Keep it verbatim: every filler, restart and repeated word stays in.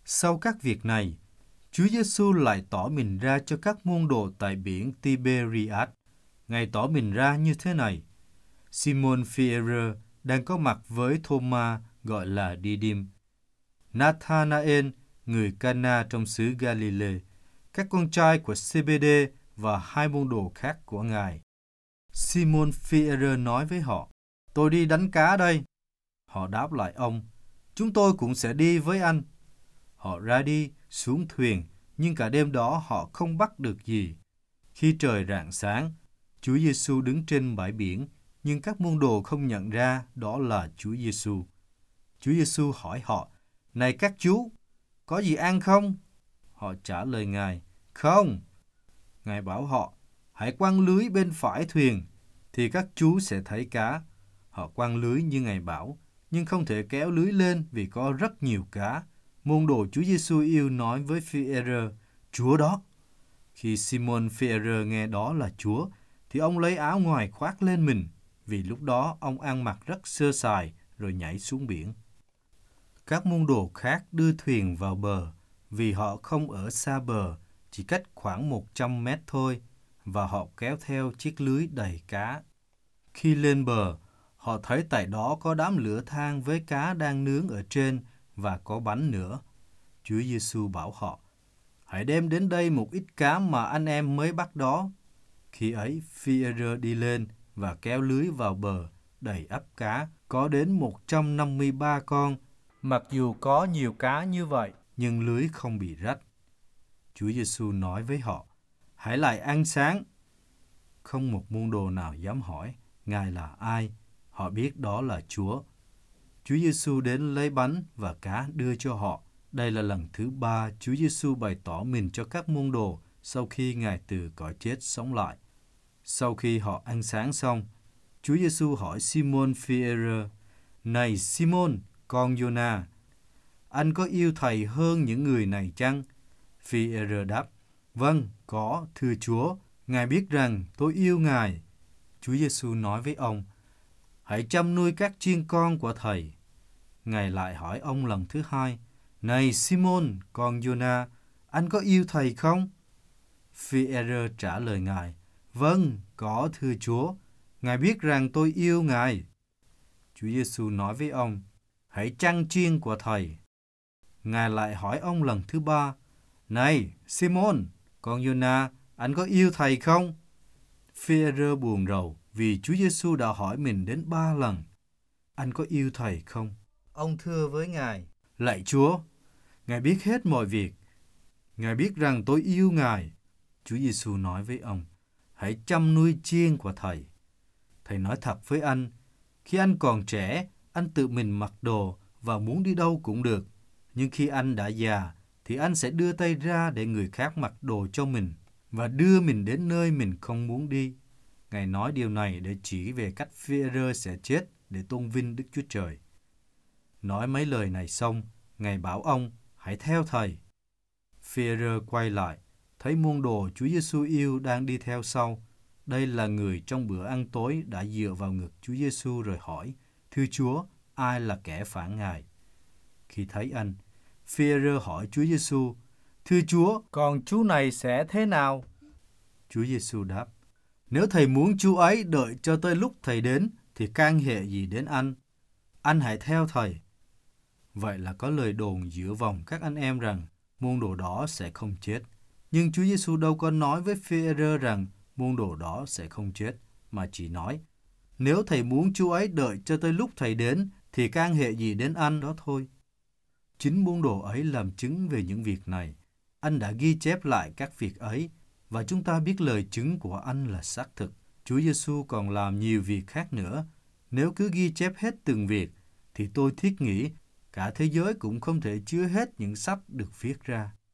Sau các việc này, Chúa Giêsu lại tỏ mình ra cho các môn đồ tại biển Tiberias. Ngài tỏ mình ra như thế này. Simon Phi-e-rơ đang có mặt với Thô-ma gọi là Đi-đim, Nathanael, người Cana trong xứ Galilee, các con trai của Sê-bê-đê và hai môn đồ khác của Ngài. Simon Phi-e-rơ nói với họ, tôi đi đánh cá đây. Họ đáp lại ông, chúng tôi cũng sẽ đi với anh. Họ ra đi, xuống thuyền, nhưng cả đêm đó họ không bắt được gì. Khi trời rạng sáng, Chúa Giêsu đứng trên bãi biển, nhưng các môn đồ không nhận ra đó là Chúa Giêsu. Chúa Giêsu hỏi họ, này các chú, có gì ăn không? Họ trả lời Ngài, không. Ngài bảo họ, hãy quăng lưới bên phải thuyền, thì các chú sẽ thấy cá. Họ quăng lưới như Ngài bảo, nhưng không thể kéo lưới lên vì có rất nhiều cá. Môn đồ Chúa Giêsu yêu nói với Phi-e-rơ, Chúa đó. Khi Simon Phi-e-rơ nghe đó là Chúa, thì ông lấy áo ngoài khoác lên mình, vì lúc đó ông ăn mặc rất sơ sài rồi nhảy xuống biển. Các môn đồ khác đưa thuyền vào bờ, vì họ không ở xa bờ, chỉ cách khoảng một trăm mét thôi, và họ kéo theo chiếc lưới đầy cá. Khi lên bờ, họ thấy tại đó có đám lửa than với cá đang nướng ở trên và có bánh nữa. Chúa Giêsu bảo họ, hãy đem đến đây một ít cá mà anh em mới bắt đó. Khi ấy, Phi-e-rơ đi lên và kéo lưới vào bờ, đầy ắp cá, có đến một trăm năm mươi ba con. Mặc dù có nhiều cá như vậy, nhưng lưới không bị rách. Chúa Giêsu nói với họ, hãy lại ăn sáng. Không một môn đồ nào dám hỏi, Ngài là ai? Họ biết đó là Chúa. Chúa Giêsu đến lấy bánh và cá đưa cho họ. Đây là lần thứ ba Chúa Giêsu bày tỏ mình cho các môn đồ sau khi Ngài từ cõi chết sống lại. Sau khi họ ăn sáng xong, Chúa Giêsu hỏi Simon Phi-e-rơ, này Simon, con Giô-na, anh có yêu Thầy hơn những người này chăng? Phi-e-rơ đáp, vâng, có, thưa Chúa, Ngài biết rằng tôi yêu Ngài. Chúa Giêsu nói với ông, hãy chăm nuôi các chiên con của Thầy. Ngài lại hỏi ông lần thứ hai, này Simon, con Giô-na, anh có yêu Thầy không? Phi-e-rơ trả lời Ngài, vâng, có thưa Chúa, Ngài biết rằng tôi yêu Ngài. Chúa Giêsu nói với ông, hãy chăn chiên của Thầy. Ngài lại hỏi ông lần thứ ba, này Simon, con Giô-na, anh có yêu Thầy không? Phi-e-rơ buồn rầu vì Chúa Giêsu đã hỏi mình đến ba lần, anh có yêu Thầy không? Ông thưa với Ngài, lạy Chúa, Ngài biết hết mọi việc. Ngài biết rằng tôi yêu Ngài. Chúa Giêsu nói với ông, hãy chăm nuôi chiên của Thầy. Thầy nói thật với anh, khi anh còn trẻ, anh tự mình mặc đồ và muốn đi đâu cũng được. Nhưng khi anh đã già, thì anh sẽ đưa tay ra để người khác mặc đồ cho mình và đưa mình đến nơi mình không muốn đi. Ngài nói điều này để chỉ về cách Phi-e-rơ sẽ chết để tôn vinh Đức Chúa Trời. Nói mấy lời này xong, Ngài bảo ông, hãy theo Thầy. Phi-e-rơ quay lại, thấy môn đồ Chúa Giêsu yêu đang đi theo sau. Đây là người trong bữa ăn tối đã dựa vào ngực Chúa Giêsu rồi hỏi, thưa Chúa, ai là kẻ phản Ngài? Khi thấy anh, Phi-e-rơ hỏi Chúa Giêsu, thưa Chúa, còn chú này sẽ thế nào? Chúa Giêsu đáp, nếu Thầy muốn chú ấy đợi cho tới lúc Thầy đến, thì can hệ gì đến anh? Anh hãy theo Thầy. Vậy là có lời đồn giữa vòng các anh em rằng môn đồ đó sẽ không chết. Nhưng Chúa Giêsu đâu có nói với Phi-e-rơ rằng môn đồ đó sẽ không chết, mà chỉ nói, nếu Thầy muốn chú ấy đợi cho tới lúc Thầy đến, thì can hệ gì đến anh đó thôi. Chính môn đồ ấy làm chứng về những việc này. Anh đã ghi chép lại các việc ấy, và chúng ta biết lời chứng của anh là xác thực. Chúa Giêsu còn làm nhiều việc khác nữa. Nếu cứ ghi chép hết từng việc, thì tôi thiết nghĩ cả thế giới cũng không thể chứa hết những sách được viết ra.